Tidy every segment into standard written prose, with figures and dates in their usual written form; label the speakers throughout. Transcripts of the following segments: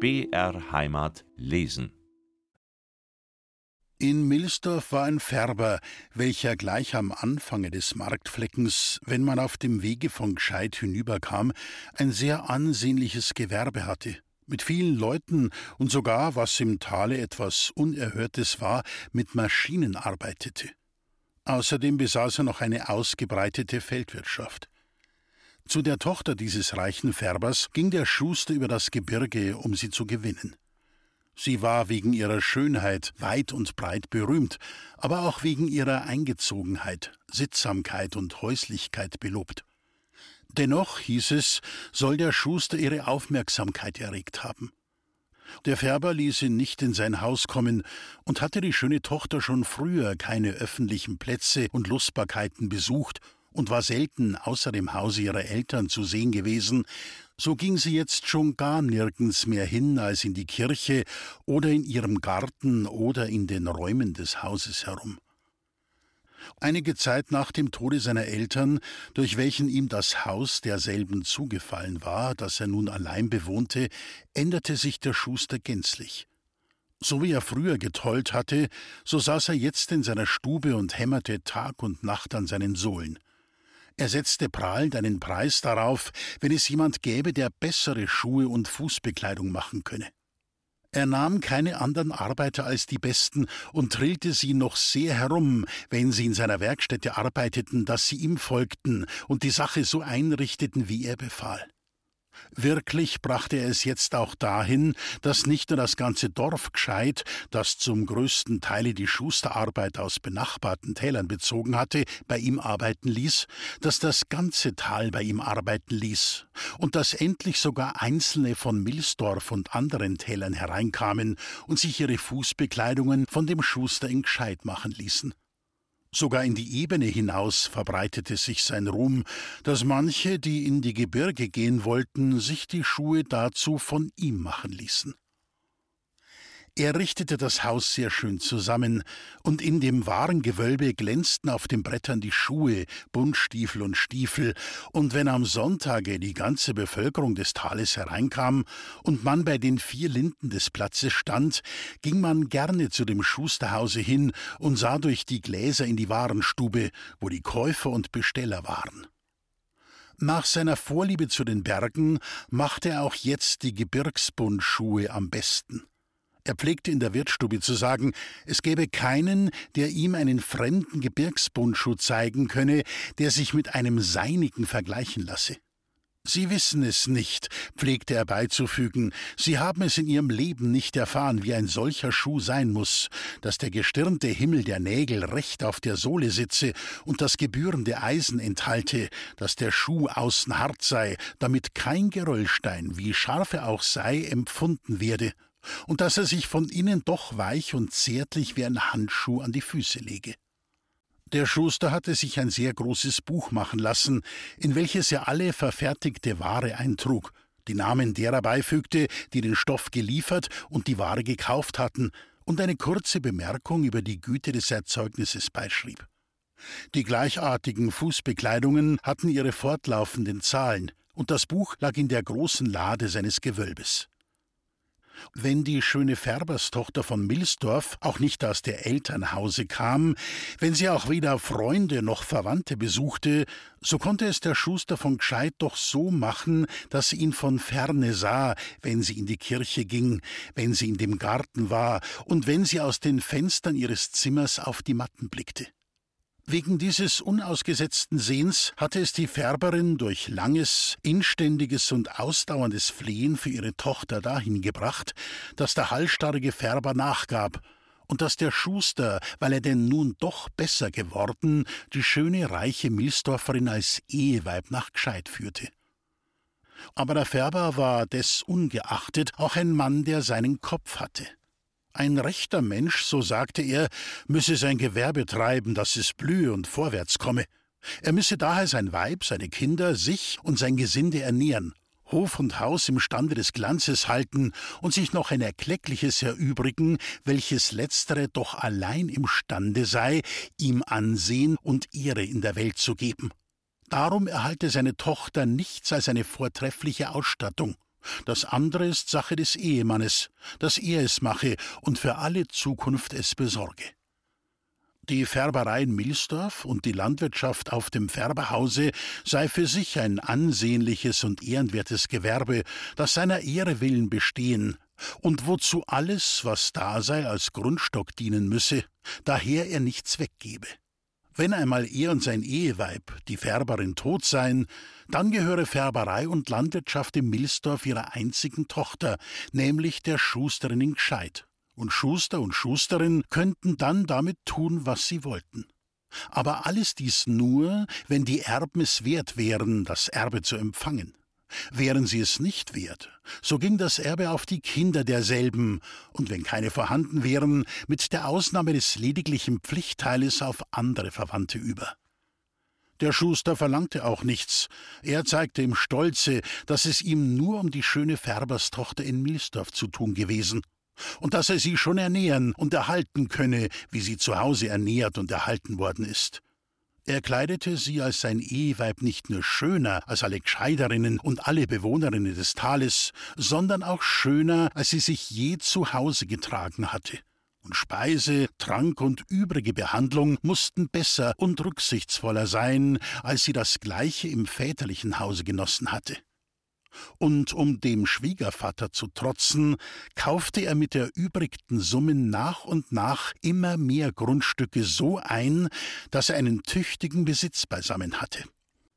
Speaker 1: BR Heimat lesen.
Speaker 2: In Milsdorf war ein Färber, welcher gleich am Anfange des Marktfleckens, wenn man auf dem Wege von Gscheid hinüberkam, ein sehr ansehnliches Gewerbe hatte, mit vielen Leuten und sogar, was im Tale etwas Unerhörtes war, mit Maschinen arbeitete. Außerdem besaß er noch eine ausgebreitete Feldwirtschaft. Zu der Tochter dieses reichen Färbers ging der Schuster über das Gebirge, um sie zu gewinnen. Sie war wegen ihrer Schönheit weit und breit berühmt, aber auch wegen ihrer Eingezogenheit, Sittsamkeit und Häuslichkeit belobt. Dennoch, hieß es, soll der Schuster ihre Aufmerksamkeit erregt haben. Der Färber ließ ihn nicht in sein Haus kommen und hatte die schöne Tochter schon früher keine öffentlichen Plätze und Lustbarkeiten besucht und war selten außer dem Hause ihrer Eltern zu sehen gewesen, so ging sie jetzt schon gar nirgends mehr hin als in die Kirche oder in ihrem Garten oder in den Räumen des Hauses herum. Einige Zeit nach dem Tode seiner Eltern, durch welchen ihm das Haus derselben zugefallen war, das er nun allein bewohnte, änderte sich der Schuster gänzlich. So wie er früher getollt hatte, so saß er jetzt in seiner Stube und hämmerte Tag und Nacht an seinen Sohlen. Er setzte prahlend einen Preis darauf, wenn es jemand gäbe, der bessere Schuhe und Fußbekleidung machen könne. Er nahm keine anderen Arbeiter als die besten und trillte sie noch sehr herum, wenn sie in seiner Werkstätte arbeiteten, dass sie ihm folgten und die Sache so einrichteten, wie er befahl. Wirklich brachte er es jetzt auch dahin, dass nicht nur das ganze Dorf Gscheid, das zum größten Teile die Schusterarbeit aus benachbarten Tälern bezogen hatte, bei ihm arbeiten ließ, dass das ganze Tal bei ihm arbeiten ließ und dass endlich sogar Einzelne von Milsdorf und anderen Tälern hereinkamen und sich ihre Fußbekleidungen von dem Schuster in Gscheid machen ließen. Sogar in die Ebene hinaus verbreitete sich sein Ruhm, dass manche, die in die Gebirge gehen wollten, sich die Schuhe dazu von ihm machen ließen. Er richtete das Haus sehr schön zusammen, und in dem Warengewölbe glänzten auf den Brettern die Schuhe, Buntstiefel und Stiefel, und wenn am Sonntage die ganze Bevölkerung des Tales hereinkam und man bei den 4 Linden des Platzes stand, ging man gerne zu dem Schusterhause hin und sah durch die Gläser in die Warenstube, wo die Käufer und Besteller waren. Nach seiner Vorliebe zu den Bergen machte er auch jetzt die Gebirgsbundschuhe am besten. Er pflegte in der Wirtsstube zu sagen, es gäbe keinen, der ihm einen fremden Gebirgsbundschuh zeigen könne, der sich mit einem seinigen vergleichen lasse. Sie wissen es nicht, pflegte er beizufügen, Sie haben es in Ihrem Leben nicht erfahren, wie ein solcher Schuh sein muss, dass der gestirnte Himmel der Nägel recht auf der Sohle sitze und das gebührende Eisen enthalte, dass der Schuh außen hart sei, damit kein Geröllstein, wie scharf er auch sei, empfunden werde, und dass er sich von innen doch weich und zärtlich wie ein Handschuh an die Füße lege. Der Schuster hatte sich ein sehr großes Buch machen lassen, in welches er alle verfertigte Ware eintrug, die Namen derer beifügte, die den Stoff geliefert und die Ware gekauft hatten, und eine kurze Bemerkung über die Güte des Erzeugnisses beischrieb. Die gleichartigen Fußbekleidungen hatten ihre fortlaufenden Zahlen, und das Buch lag in der großen Lade seines Gewölbes. Wenn die schöne Färberstochter von Milsdorf auch nicht aus der Elternhause kam, wenn sie auch weder Freunde noch Verwandte besuchte, so konnte es der Schuster von Gscheid doch so machen, dass sie ihn von ferne sah, wenn sie in die Kirche ging, wenn sie in dem Garten war und wenn sie aus den Fenstern ihres Zimmers auf die Matten blickte. Wegen dieses unausgesetzten Sehens hatte es die Färberin durch langes, inständiges und ausdauerndes Flehen für ihre Tochter dahin gebracht, dass der halsstarrige Färber nachgab und dass der Schuster, weil er denn nun doch besser geworden, die schöne, reiche Milsdorferin als Eheweib nach Gscheid führte. Aber der Färber war desungeachtet auch ein Mann, der seinen Kopf hatte. Ein rechter Mensch, so sagte er, müsse sein Gewerbe treiben, dass es blühe und vorwärts komme. Er müsse daher sein Weib, seine Kinder, sich und sein Gesinde ernähren, Hof und Haus im Stande des Glanzes halten und sich noch ein Erkleckliches erübrigen, welches letztere doch allein imstande sei, ihm Ansehen und Ehre in der Welt zu geben. Darum erhalte seine Tochter nichts als eine vortreffliche Ausstattung, Das andere ist Sache des Ehemannes, dass er es mache und für alle Zukunft es besorge. Die Färberei in Milsdorf und die Landwirtschaft auf dem Färberhause sei für sich ein ansehnliches und ehrenwertes Gewerbe, das seiner Ehre willen bestehen, und wozu alles, was da sei, als Grundstock dienen müsse, daher er nichts weggebe. Wenn einmal er und sein Eheweib, die Färberin, tot seien, dann gehöre Färberei und Landwirtschaft im Milsdorf ihrer einzigen Tochter, nämlich der Schusterin in Gscheid. Und Schuster und Schusterin könnten dann damit tun, was sie wollten. Aber alles dies nur, wenn die Erben es wert wären, das Erbe zu empfangen. Wären sie es nicht wert, so ging das Erbe auf die Kinder derselben und, wenn keine vorhanden wären, mit der Ausnahme des lediglichen Pflichtteiles auf andere Verwandte über. Der Schuster verlangte auch nichts. Er zeigte im Stolze, dass es ihm nur um die schöne Färberstochter in Milsdorf zu tun gewesen und dass er sie schon ernähren und erhalten könne, wie sie zu Hause ernährt und erhalten worden ist. Er kleidete sie als sein Eheweib nicht nur schöner als alle Gscheiderinnen und alle Bewohnerinnen des Tales, sondern auch schöner, als sie sich je zu Hause getragen hatte. Und Speise, Trank und übrige Behandlung mussten besser und rücksichtsvoller sein, als sie das Gleiche im väterlichen Hause genossen hatte. Und um dem Schwiegervater zu trotzen, kaufte er mit erübrigten Summen nach und nach immer mehr Grundstücke so ein, dass er einen tüchtigen Besitz beisammen hatte.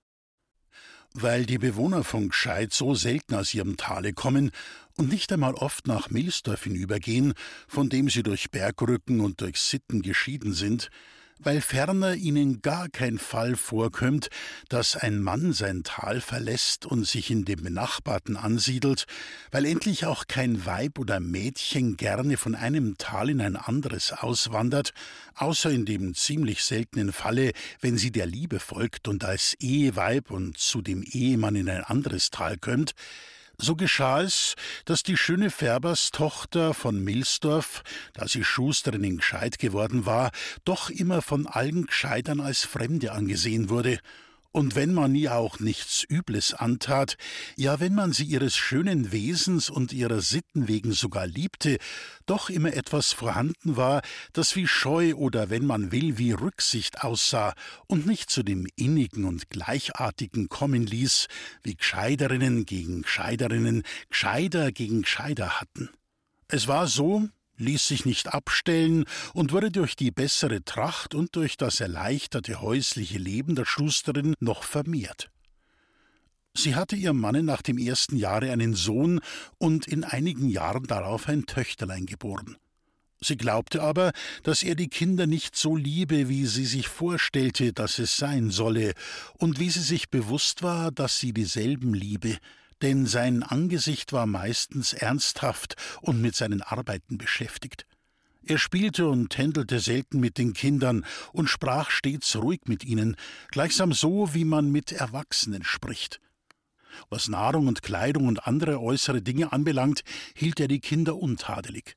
Speaker 2: Weil die Bewohner von Gscheid so selten aus ihrem Tale kommen und nicht einmal oft nach Milsdorf hinübergehen, von dem sie durch Bergrücken und durch Sitten geschieden sind, weil ferner ihnen gar kein Fall vorkömmt, dass ein Mann sein Tal verlässt und sich in dem benachbarten ansiedelt, weil endlich auch kein Weib oder Mädchen gerne von einem Tal in ein anderes auswandert, außer in dem ziemlich seltenen Falle, wenn sie der Liebe folgt und als Eheweib und zu dem Ehemann in ein anderes Tal kömmt. So geschah es, dass die schöne Färberstochter von Milsdorf, da sie Schusterin in Gscheid geworden war, doch immer von allen Gscheidern als Fremde angesehen wurde. Und wenn man ihr auch nichts Übles antat, ja, wenn man sie ihres schönen Wesens und ihrer Sitten wegen sogar liebte, doch immer etwas vorhanden war, das wie Scheu oder, wenn man will, wie Rücksicht aussah und nicht zu dem Innigen und Gleichartigen kommen ließ, wie Gscheiderinnen gegen Gscheiderinnen, Gscheider gegen Gscheider hatten. Es war so, ließ sich nicht abstellen und wurde durch die bessere Tracht und durch das erleichterte häusliche Leben der Schusterin noch vermehrt. Sie hatte ihrem Manne nach dem ersten Jahre einen Sohn und in einigen Jahren darauf ein Töchterlein geboren. Sie glaubte aber, dass er die Kinder nicht so liebe, wie sie sich vorstellte, dass es sein solle, und wie sie sich bewusst war, dass sie dieselben liebe, denn sein Angesicht war meistens ernsthaft und mit seinen Arbeiten beschäftigt. Er spielte und tändelte selten mit den Kindern und sprach stets ruhig mit ihnen, gleichsam so, wie man mit Erwachsenen spricht. Was Nahrung und Kleidung und andere äußere Dinge anbelangt, hielt er die Kinder untadelig.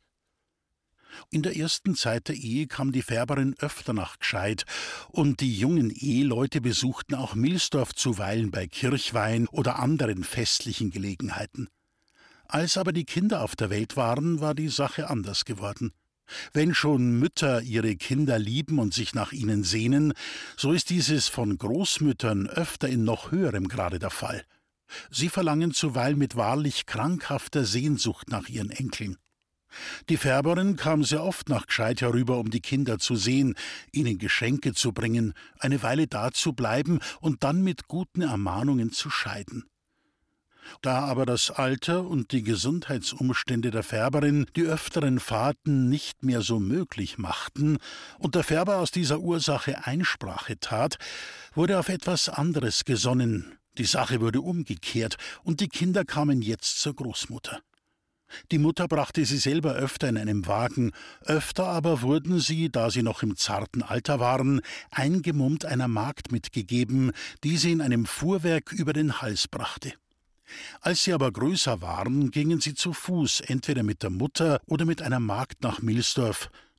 Speaker 2: In der ersten Zeit der Ehe kam die Färberin öfter nach Gscheid, und die jungen Eheleute besuchten auch Milsdorf zuweilen bei Kirchweih oder anderen festlichen Gelegenheiten. Als aber die Kinder auf der Welt waren, war die Sache anders geworden. Wenn schon Mütter ihre Kinder lieben und sich nach ihnen sehnen, so ist dieses von Großmüttern öfter in noch höherem Grade der Fall. Sie verlangen zuweilen mit wahrlich krankhafter Sehnsucht nach ihren Enkeln. Die Färberin kam sehr oft nach Gscheid herüber, um die Kinder zu sehen, ihnen Geschenke zu bringen, eine Weile dazubleiben und dann mit guten Ermahnungen zu scheiden. Da aber das Alter und die Gesundheitsumstände der Färberin die öfteren Fahrten nicht mehr so möglich machten und der Färber aus dieser Ursache Einsprache tat, wurde auf etwas anderes gesonnen. Die Sache wurde umgekehrt und die Kinder kamen jetzt zur Großmutter. Die Mutter brachte sie selber öfter in einem Wagen, öfter aber wurden sie, da sie noch im zarten Alter waren, eingemummt einer Magd mitgegeben, die sie in einem Fuhrwerk über den Hals brachte. Als sie aber größer waren, gingen sie zu Fuß, entweder mit der Mutter oder mit einer Magd nach Milsdorf,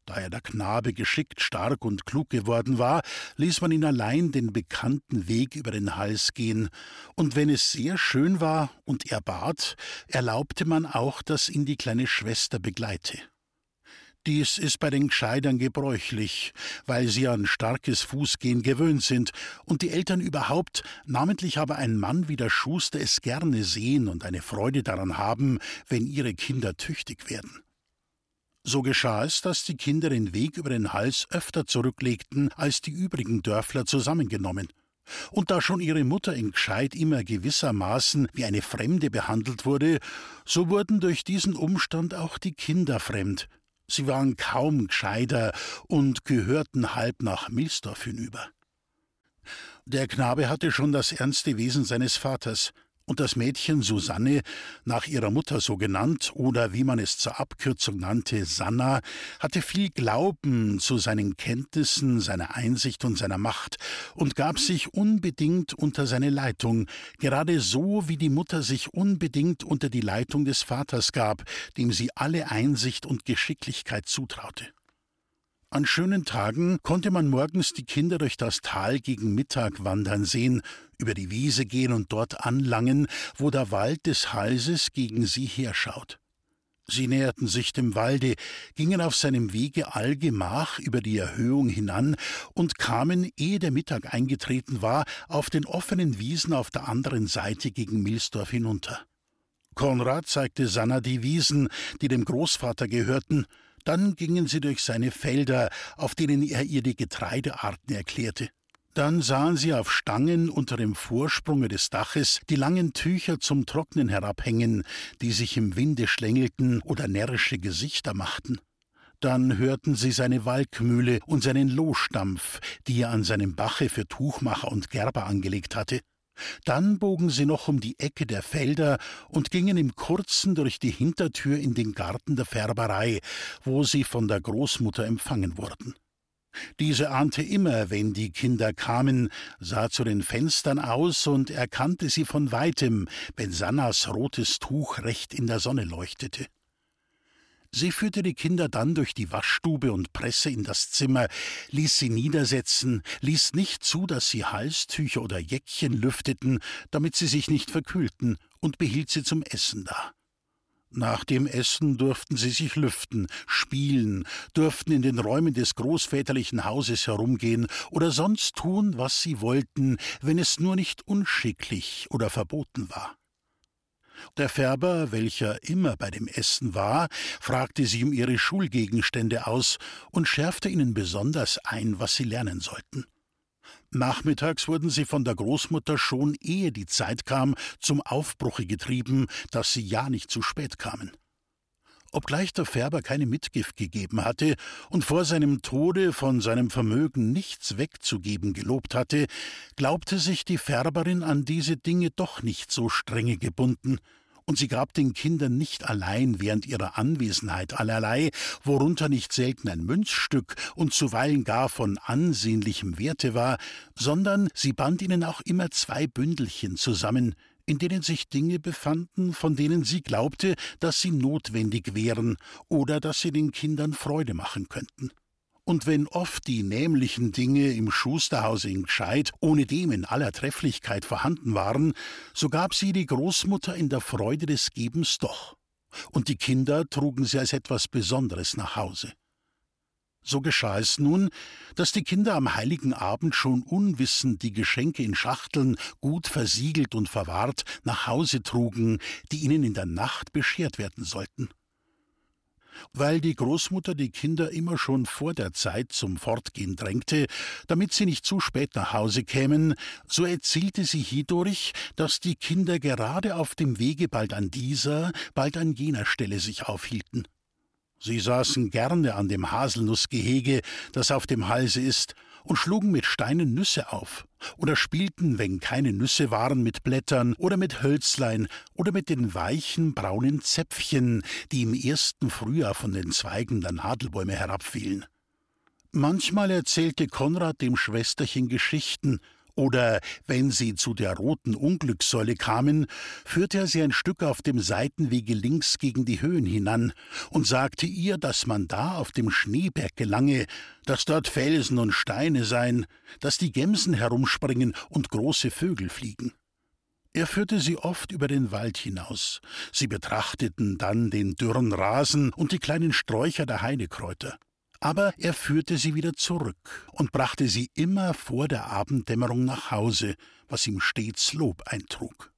Speaker 2: Da der Knabe geschickt, stark und klug geworden war, ließ man ihn allein den bekannten Weg über den Hals gehen, und wenn es sehr schön war und er bat, erlaubte man auch, dass ihn die kleine Schwester begleite. Dies ist bei den Gscheidern gebräuchlich, weil sie an starkes Fußgehen gewöhnt sind und die Eltern überhaupt, namentlich aber ein Mann wie der Schuster, es gerne sehen und eine Freude daran haben, wenn ihre Kinder tüchtig werden. So geschah es, dass die Kinder den Weg über den Hals öfter zurücklegten als die übrigen Dörfler zusammengenommen. Und da schon ihre Mutter in Gscheid immer gewissermaßen wie eine Fremde behandelt wurde, so wurden durch diesen Umstand auch die Kinder fremd. Sie waren kaum Gscheider und gehörten halb nach Milsdorf hinüber. Der Knabe hatte schon das ernste Wesen seines Vaters, und das Mädchen Susanne, nach ihrer Mutter so genannt, oder wie man es zur Abkürzung nannte, Sanna, hatte viel Glauben zu seinen Kenntnissen, seiner Einsicht und seiner Macht und gab sich unbedingt unter seine Leitung, gerade so wie die Mutter sich unbedingt unter die Leitung des Vaters gab, dem sie alle Einsicht und Geschicklichkeit zutraute. An schönen Tagen konnte man morgens die Kinder durch das Tal gegen Mittag wandern sehen, über die Wiese gehen und dort anlangen, wo der Wald des Halses gegen sie herschaut. Sie näherten sich dem Walde, gingen auf seinem Wege allgemach über die Erhöhung hinan und kamen, ehe der Mittag eingetreten war, auf den offenen Wiesen auf der anderen Seite gegen Milsdorf hinunter. Konrad zeigte Sanna die Wiesen, die dem Großvater gehörten. Dann gingen sie durch seine Felder, auf denen er ihr die Getreidearten erklärte. Dann sahen sie auf Stangen unter dem Vorsprunge des Daches die langen Tücher zum Trocknen herabhängen, die sich im Winde schlängelten oder närrische Gesichter machten. Dann hörten sie seine Walkmühle und seinen Lohstampf, die er an seinem Bache für Tuchmacher und Gerber angelegt hatte. Dann bogen sie noch um die Ecke der Felder und gingen im Kurzen durch die Hintertür in den Garten der Färberei, wo sie von der Großmutter empfangen wurden. Diese ahnte immer, wenn die Kinder kamen, sah zu den Fenstern aus und erkannte sie von weitem, wenn Sannas rotes Tuch recht in der Sonne leuchtete. Sie führte die Kinder dann durch die Waschstube und Presse in das Zimmer, ließ sie niedersetzen, ließ nicht zu, dass sie Halstücher oder Jäckchen lüfteten, damit sie sich nicht verkühlten, und behielt sie zum Essen da. Nach dem Essen durften sie sich lüften, spielen, durften in den Räumen des großväterlichen Hauses herumgehen oder sonst tun, was sie wollten, wenn es nur nicht unschicklich oder verboten war. Der Färber, welcher immer bei dem Essen war, fragte sie um ihre Schulgegenstände aus und schärfte ihnen besonders ein, was sie lernen sollten. Nachmittags wurden sie von der Großmutter schon, ehe die Zeit kam, zum Aufbruche getrieben, dass sie ja nicht zu spät kamen. Obgleich der Färber keine Mitgift gegeben hatte und vor seinem Tode von seinem Vermögen nichts wegzugeben gelobt hatte, glaubte sich die Färberin an diese Dinge doch nicht so strenge gebunden, und sie gab den Kindern nicht allein während ihrer Anwesenheit allerlei, worunter nicht selten ein Münzstück und zuweilen gar von ansehnlichem Werte war, sondern sie band ihnen auch immer 2 Bündelchen zusammen, in denen sich Dinge befanden, von denen sie glaubte, dass sie notwendig wären oder dass sie den Kindern Freude machen könnten. Und wenn oft die nämlichen Dinge im Schusterhause in Gscheid ohnedem in aller Trefflichkeit vorhanden waren, so gab sie die Großmutter in der Freude des Gebens doch, und die Kinder trugen sie als etwas Besonderes nach Hause. So geschah es nun, dass die Kinder am heiligen Abend schon unwissend die Geschenke in Schachteln, gut versiegelt und verwahrt, nach Hause trugen, die ihnen in der Nacht beschert werden sollten. Weil die Großmutter die Kinder immer schon vor der Zeit zum Fortgehen drängte, damit sie nicht zu spät nach Hause kämen, so erzielte sie hierdurch, dass die Kinder gerade auf dem Wege bald an dieser, bald an jener Stelle sich aufhielten. Sie saßen gerne an dem Haselnussgehege, das auf dem Halse ist, und schlugen mit Steinen Nüsse auf, oder spielten, wenn keine Nüsse waren, mit Blättern oder mit Hölzlein oder mit den weichen, braunen Zäpfchen, die im ersten Frühjahr von den Zweigen der Nadelbäume herabfielen. Manchmal erzählte Konrad dem Schwesterchen Geschichten, Oder wenn sie zu der roten Unglückssäule kamen, führte er sie ein Stück auf dem Seitenwege links gegen die Höhen hinan und sagte ihr, dass man da auf dem Schneeberg gelange, dass dort Felsen und Steine seien, dass die Gemsen herumspringen und große Vögel fliegen. Er führte sie oft über den Wald hinaus. Sie betrachteten dann den dürren Rasen und die kleinen Sträucher der Heidekräuter. Aber er führte sie wieder zurück und brachte sie immer vor der Abenddämmerung nach Hause, was ihm stets Lob eintrug.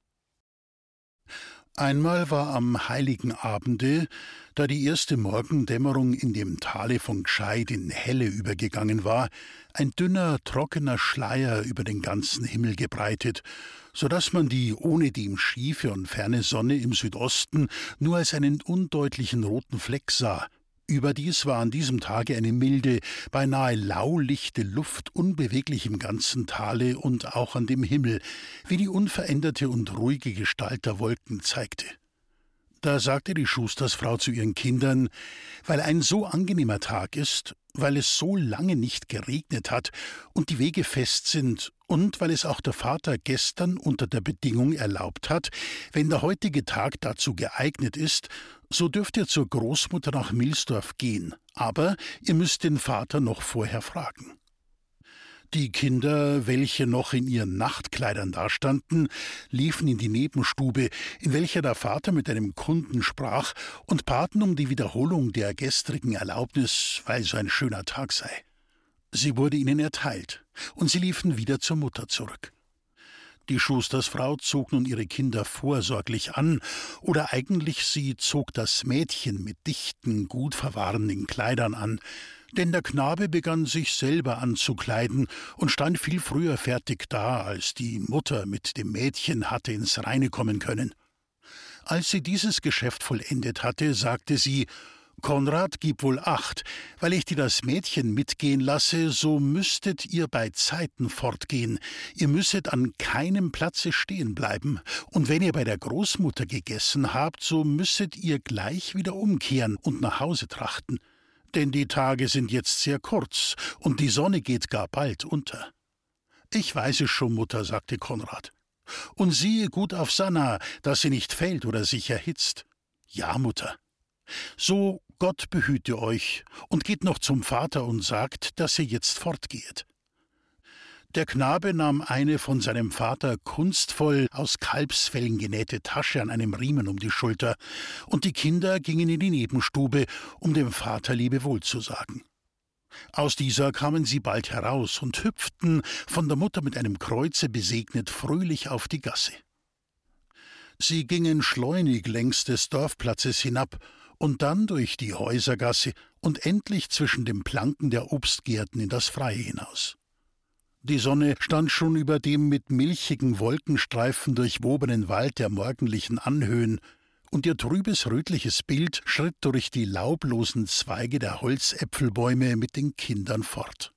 Speaker 2: Einmal war am heiligen Abende, da die erste Morgendämmerung in dem Tale von Gscheid in Helle übergegangen war, ein dünner, trockener Schleier über den ganzen Himmel gebreitet, so daß man die ohnedem schiefe und ferne Sonne im Südosten nur als einen undeutlichen roten Fleck sah. Überdies war an diesem Tage eine milde, beinahe laulichte Luft unbeweglich im ganzen Tale und auch an dem Himmel, wie die unveränderte und ruhige Gestalt der Wolken zeigte. Da sagte die Schustersfrau zu ihren Kindern, weil ein so angenehmer Tag ist, weil es so lange nicht geregnet hat und die Wege fest sind und weil es auch der Vater gestern unter der Bedingung erlaubt hat, wenn der heutige Tag dazu geeignet ist, so dürft ihr zur Großmutter nach Milsdorf gehen, aber ihr müsst den Vater noch vorher fragen. Die Kinder, welche noch in ihren Nachtkleidern dastanden, liefen in die Nebenstube, in welcher der Vater mit einem Kunden sprach, und baten um die Wiederholung der gestrigen Erlaubnis, weil so ein schöner Tag sei. Sie wurde ihnen erteilt, und sie liefen wieder zur Mutter zurück. Die Schustersfrau zog nun ihre Kinder vorsorglich an, oder eigentlich sie zog das Mädchen mit dichten, gut verwahrenden Kleidern an, denn der Knabe begann sich selber anzukleiden und stand viel früher fertig da, als die Mutter mit dem Mädchen hatte ins Reine kommen können. Als sie dieses Geschäft vollendet hatte, sagte sie: »Konrad, gib wohl Acht, weil ich dir das Mädchen mitgehen lasse, so müsstet ihr bei Zeiten fortgehen, ihr müsset an keinem Platze stehen bleiben, und wenn ihr bei der Großmutter gegessen habt, so müsset ihr gleich wieder umkehren und nach Hause trachten. Denn die Tage sind jetzt sehr kurz, und die Sonne geht gar bald unter.« »Ich weiß es schon, Mutter«, sagte Konrad. »Und siehe gut auf Sanna, dass sie nicht fällt oder sich erhitzt.« »Ja, Mutter.« »So Gott behüte euch, und geht noch zum Vater und sagt, dass ihr jetzt fortgehet.« Der Knabe nahm eine von seinem Vater kunstvoll aus Kalbsfellen genähte Tasche an einem Riemen um die Schulter, und die Kinder gingen in die Nebenstube, um dem Vater Lebewohl zu sagen. Aus dieser kamen sie bald heraus und hüpften, von der Mutter mit einem Kreuze besegnet, fröhlich auf die Gasse. Sie gingen schleunig längs des Dorfplatzes hinab und dann durch die Häusergasse und endlich zwischen den Planken der Obstgärten in das Freie hinaus. Die Sonne stand schon über dem mit milchigen Wolkenstreifen durchwobenen Wald der morgendlichen Anhöhen, und ihr trübes rötliches Bild schritt durch die laublosen Zweige der Holzäpfelbäume mit den Kindern fort.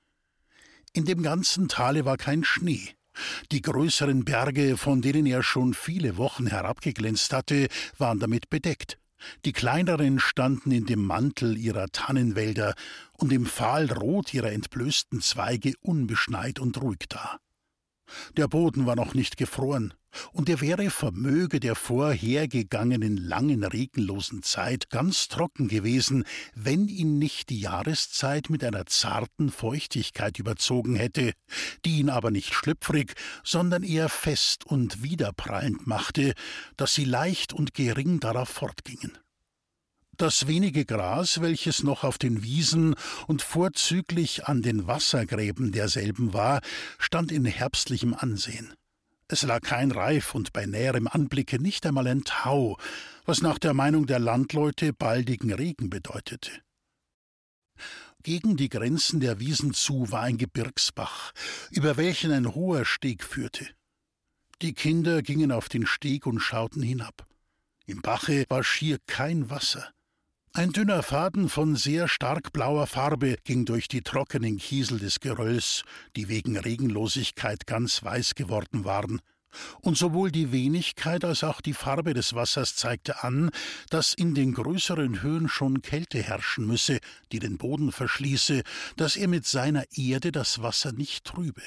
Speaker 2: In dem ganzen Tale war kein Schnee. Die größeren Berge, von denen er schon viele Wochen herabgeglänzt hatte, waren damit bedeckt. Die kleineren standen in dem Mantel ihrer Tannenwälder und im Fahlrot ihrer entblößten Zweige unbeschneit und ruhig da. Der Boden war noch nicht gefroren, und er wäre vermöge der vorhergegangenen langen regenlosen Zeit ganz trocken gewesen, wenn ihn nicht die Jahreszeit mit einer zarten Feuchtigkeit überzogen hätte, die ihn aber nicht schlüpfrig, sondern eher fest und widerprallend machte, dass sie leicht und gering darauf fortgingen. Das wenige Gras, welches noch auf den Wiesen und vorzüglich an den Wassergräben derselben war, stand in herbstlichem Ansehen. Es lag kein Reif und bei näherem Anblicke nicht einmal ein Tau, was nach der Meinung der Landleute baldigen Regen bedeutete. Gegen die Grenzen der Wiesen zu war ein Gebirgsbach, über welchen ein hoher Steg führte. Die Kinder gingen auf den Steg und schauten hinab. Im Bache war schier kein Wasser. Ein dünner Faden von sehr stark blauer Farbe ging durch die trockenen Kiesel des Gerölls, die wegen Regenlosigkeit ganz weiß geworden waren, und sowohl die Wenigkeit als auch die Farbe des Wassers zeigte an, dass in den größeren Höhen schon Kälte herrschen müsse, die den Boden verschließe, dass er mit seiner Erde das Wasser nicht trübe.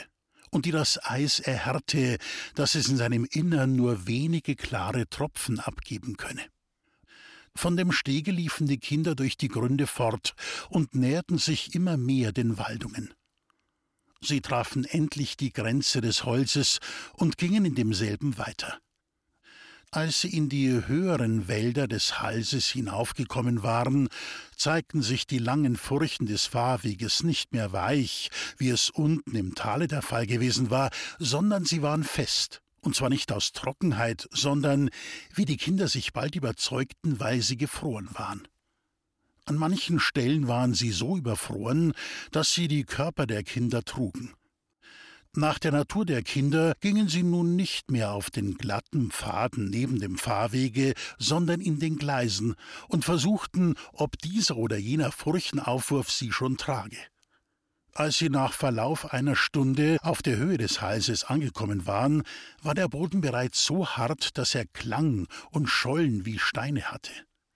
Speaker 2: und die das Eis erhärte, dass es in seinem Innern nur wenige klare Tropfen abgeben könne. Von dem Stege liefen die Kinder durch die Gründe fort und näherten sich immer mehr den Waldungen. Sie trafen endlich die Grenze des Holzes und gingen in demselben weiter. Als sie in die höheren Wälder des Halses hinaufgekommen waren, zeigten sich die langen Furchen des Fahrweges nicht mehr weich, wie es unten im Tale der Fall gewesen war, sondern sie waren fest, und zwar nicht aus Trockenheit, sondern, wie die Kinder sich bald überzeugten, weil sie gefroren waren. An manchen Stellen waren sie so überfroren, dass sie die Körper der Kinder trugen. Nach der Natur der Kinder gingen sie nun nicht mehr auf den glatten Pfaden neben dem Fahrwege, sondern in den Gleisen und versuchten, ob dieser oder jener Furchenaufwurf sie schon trage. Als sie nach Verlauf einer Stunde auf der Höhe des Halses angekommen waren, war der Boden bereits so hart, dass er Klang und Schollen wie Steine hatte.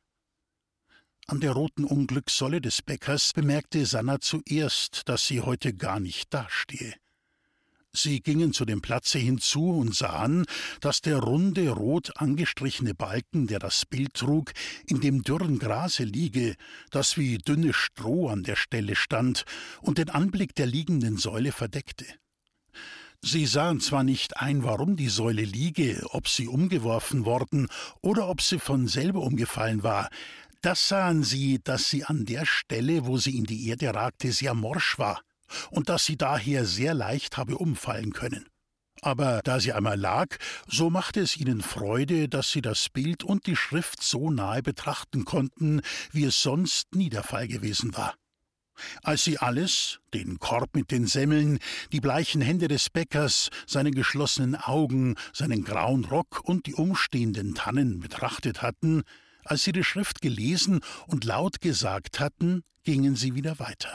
Speaker 2: An der roten Unglückssolle des Bäckers bemerkte Sanna zuerst, dass sie heute gar nicht dastehe. Sie gingen zu dem Platze hinzu und sahen, dass der runde, rot angestrichene Balken, der das Bild trug, in dem dürren Grase liege, das wie dünnes Stroh an der Stelle stand und den Anblick der liegenden Säule verdeckte. Sie sahen zwar nicht ein, warum die Säule liege, ob sie umgeworfen worden oder ob sie von selber umgefallen war. Das sahen sie, dass sie an der Stelle, wo sie in die Erde ragte, sehr morsch war und dass sie daher sehr leicht habe umfallen können. Aber da sie einmal lag, so machte es ihnen Freude, dass sie das Bild und die Schrift so nahe betrachten konnten, wie es sonst nie der Fall gewesen war. Als sie alles, den Korb mit den Semmeln, die bleichen Hände des Bäckers, seine geschlossenen Augen, seinen grauen Rock und die umstehenden Tannen betrachtet hatten, als sie die Schrift gelesen und laut gesagt hatten, gingen sie wieder weiter.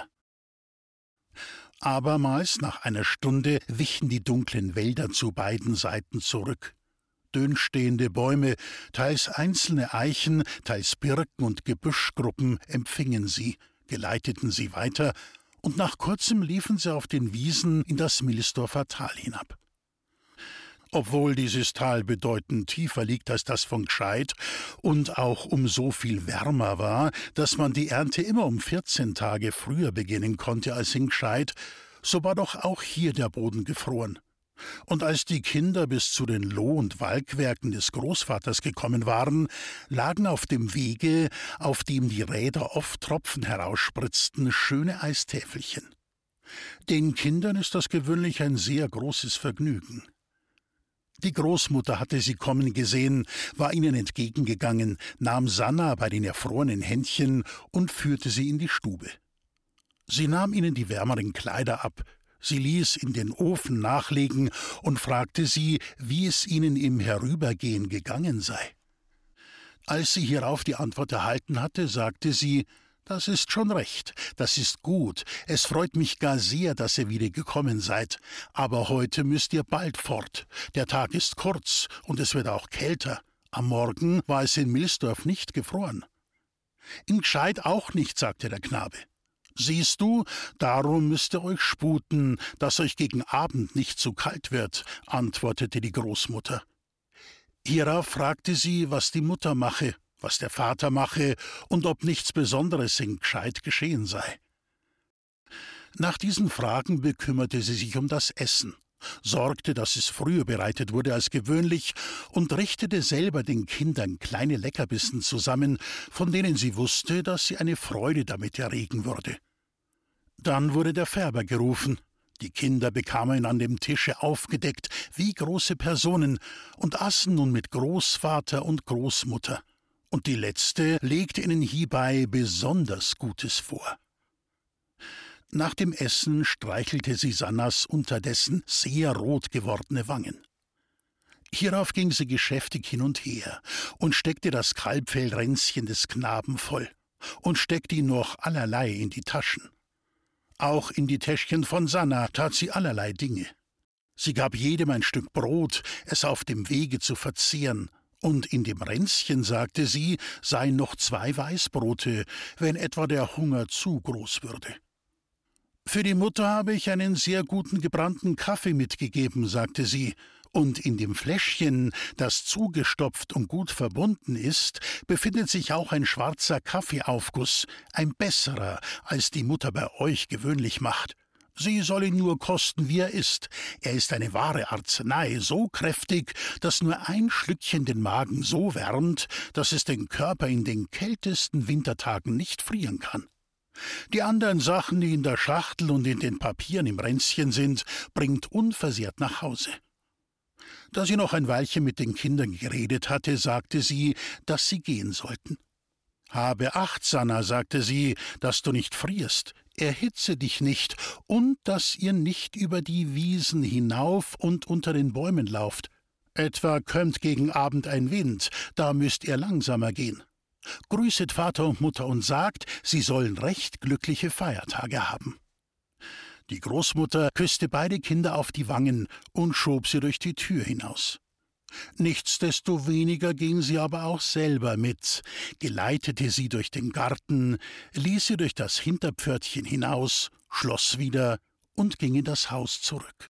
Speaker 2: Abermals nach einer Stunde wichen die dunklen Wälder zu beiden Seiten zurück. Dünnstehende Bäume, teils einzelne Eichen, teils Birken und Gebüschgruppen empfingen sie, geleiteten sie weiter, und nach kurzem liefen sie auf den Wiesen in das Milsdorfer Tal hinab. Obwohl dieses Tal bedeutend tiefer liegt als das von Gscheid und auch so viel wärmer war, dass man die Ernte immer 14 Tage früher beginnen konnte als in Gscheid, so war doch auch hier der Boden gefroren. Und als die Kinder bis zu den Loh- und Walkwerken des Großvaters gekommen waren, lagen auf dem Wege, auf dem die Räder oft Tropfen herausspritzten, schöne Eistäfelchen. Den Kindern ist das gewöhnlich ein sehr großes Vergnügen. Die Großmutter hatte sie kommen gesehen, war ihnen entgegengegangen, nahm Sanna bei den erfrorenen Händchen und führte sie in die Stube. Sie nahm ihnen die wärmeren Kleider ab, sie ließ in den Ofen nachlegen und fragte sie, wie es ihnen im Herübergehen gegangen sei. Als sie hierauf die Antwort erhalten hatte, sagte sie: »Das ist schon recht, das ist gut, es freut mich gar sehr, dass ihr wieder gekommen seid, aber heute müsst ihr bald fort, der Tag ist kurz und es wird auch kälter, am Morgen war es in Milsdorf nicht gefroren.« »In Gscheid auch nicht«, sagte der Knabe. »Siehst du, darum müsst ihr euch sputen, dass euch gegen Abend nicht zu kalt wird«, antwortete die Großmutter. Hierauf fragte sie, was die Mutter mache, was der Vater mache und ob nichts Besonderes in Gscheid geschehen sei. Nach diesen Fragen bekümmerte sie sich um das Essen, sorgte, dass es früher bereitet wurde als gewöhnlich und richtete selber den Kindern kleine Leckerbissen zusammen, von denen sie wusste, dass sie eine Freude damit erregen würde. Dann wurde der Färber gerufen. Die Kinder bekamen an dem Tische aufgedeckt wie große Personen und aßen nun mit Großvater und Großmutter. Und die letzte legte ihnen hiebei besonders Gutes vor. Nach dem Essen streichelte sie Sannas unterdessen sehr rot gewordene Wangen. Hierauf ging sie geschäftig hin und her und steckte das Kalbfellränzchen des Knaben voll und steckte ihn noch allerlei in die Taschen. Auch in die Täschchen von Sanna tat sie allerlei Dinge. Sie gab jedem ein Stück Brot, es auf dem Wege zu verzehren, und in dem Ränzchen, sagte sie, seien noch 2 Weißbrote, wenn etwa der Hunger zu groß würde. »Für die Mutter habe ich einen sehr guten gebrannten Kaffee mitgegeben«, sagte sie, »und in dem Fläschchen, das zugestopft und gut verbunden ist, befindet sich auch ein schwarzer Kaffeeaufguss, ein besserer, als die Mutter bei euch gewöhnlich macht. Sie soll ihn nur kosten, wie er ist. Er ist eine wahre Arznei, so kräftig, dass nur ein Schlückchen den Magen so wärmt, dass es den Körper in den kältesten Wintertagen nicht frieren kann. Die anderen Sachen, die in der Schachtel und in den Papieren im Ränzchen sind, bringt unversehrt nach Hause.« Da sie noch ein Weilchen mit den Kindern geredet hatte, sagte sie, dass sie gehen sollten. »Habe Acht, Sanna«, sagte sie, »dass du nicht frierst. Erhitze dich nicht und dass ihr nicht über die Wiesen hinauf und unter den Bäumen lauft. Etwa kömmt gegen Abend ein Wind, da müsst ihr langsamer gehen. Grüßet Vater und Mutter und sagt, sie sollen recht glückliche Feiertage haben.« Die Großmutter küsste beide Kinder auf die Wangen und schob sie durch die Tür hinaus. Nichtsdestoweniger ging sie aber auch selber mit, geleitete sie durch den Garten, ließ sie durch das Hinterpförtchen hinaus, schloss wieder und ging in das Haus zurück.